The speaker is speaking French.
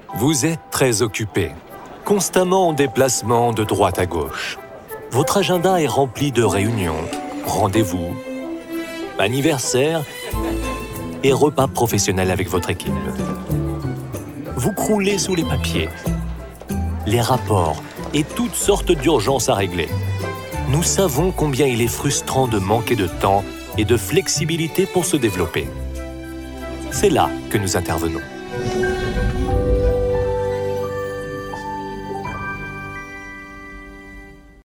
Vous êtes très occupé, constamment en déplacement de droite à gauche. Votre agenda est rempli de réunions, rendez-vous, anniversaires et repas professionnels avec votre équipe. Vous croulez sous les papiers, les rapports et toutes sortes d'urgences à régler. Nous savons combien il est frustrant de manquer de temps et de flexibilité pour se développer. C'est là que nous intervenons.